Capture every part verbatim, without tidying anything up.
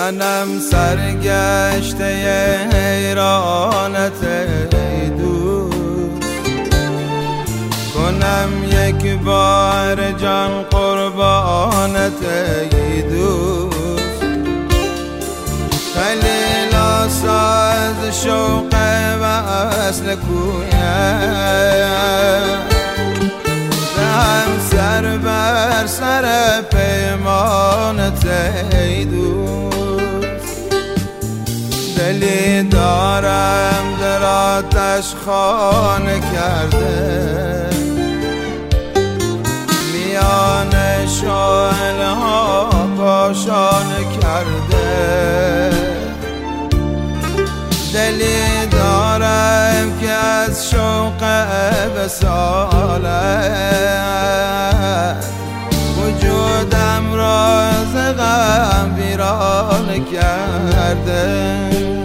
منم سرگشته حیرانت ای دوست، کنم یک بار جان قربانت ای دوست. خیلی ساز شوق وصل کویت، دهم سر بر سر پیمانت ای دوست. دلی دارم در آتش خانه کرده، میان شعله ها کاشانه کرده. دلی دارم که از شوق وصالت وجودم را ز غم ویرانه کرده،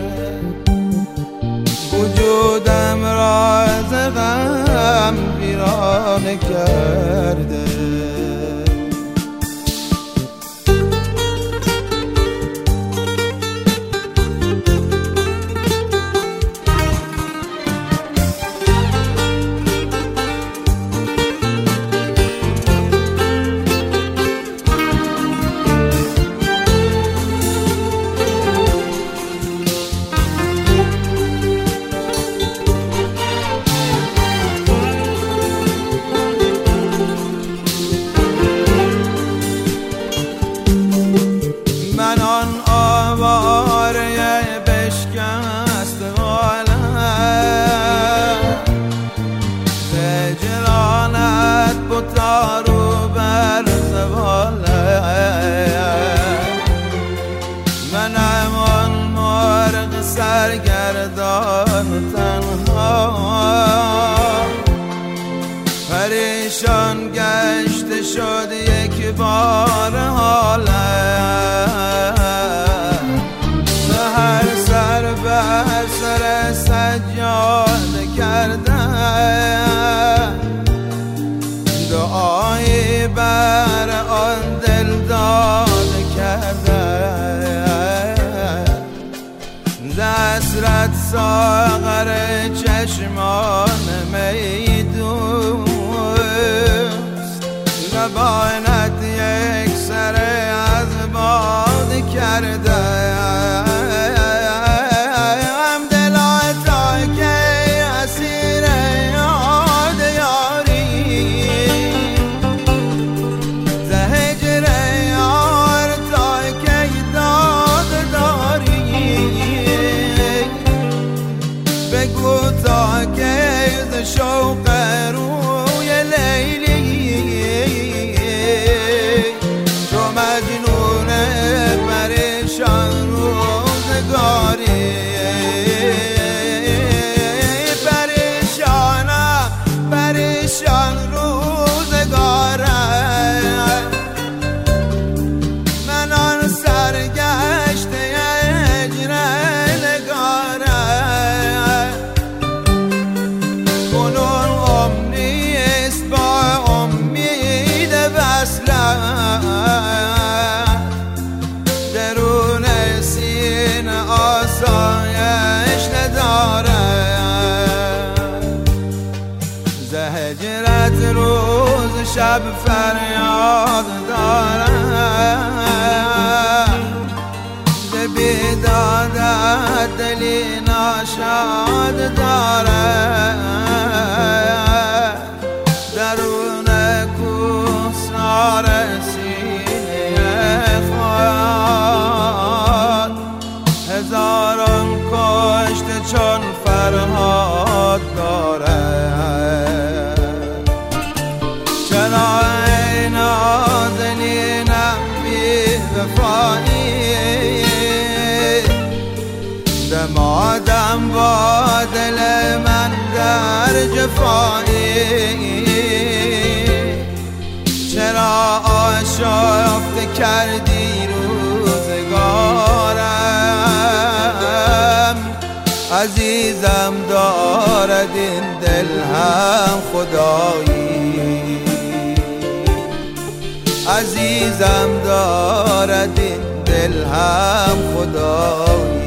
وجودم را ز غم ویرانه کرده. من آن آواره بشکست حالت، هجرانت بتا رو بر زوالت. منم آن مرغ سرگردان تنها، پریشان گشته شد یک بار حالت. سحر سر بر سر سجاده کردن، دعایی بر آن دل داده کردن. دسترت ساغر چشمان می دوست، لبانت یک سر از باد کرده. هم دلا تا که اسیر یاد یاری، ز هجر یار تا که داد داری. بگو تا که ز شوق روی لیلی تو مجنون پریشان روزگاری. پریشانم پریشان روزگارم، من آن سرگشته هجر نگارم. کنون امنی است با امید وصلت، درون سینه آسایش ندارم. ز هجرت روز شب فریاد دارم، ز بیدادت دلی ناشاد دارم. درون کوهسار سینه خود، هزاران کشته چون فرهاد دارد. چرا ای نازنینم بی وفایی، دمادم با دل من در جفایی. چرا آشفته کردی روزگارم، عزیزم دارد این دل هم خدایی. عزیزم دارد این دل دل هم خدایی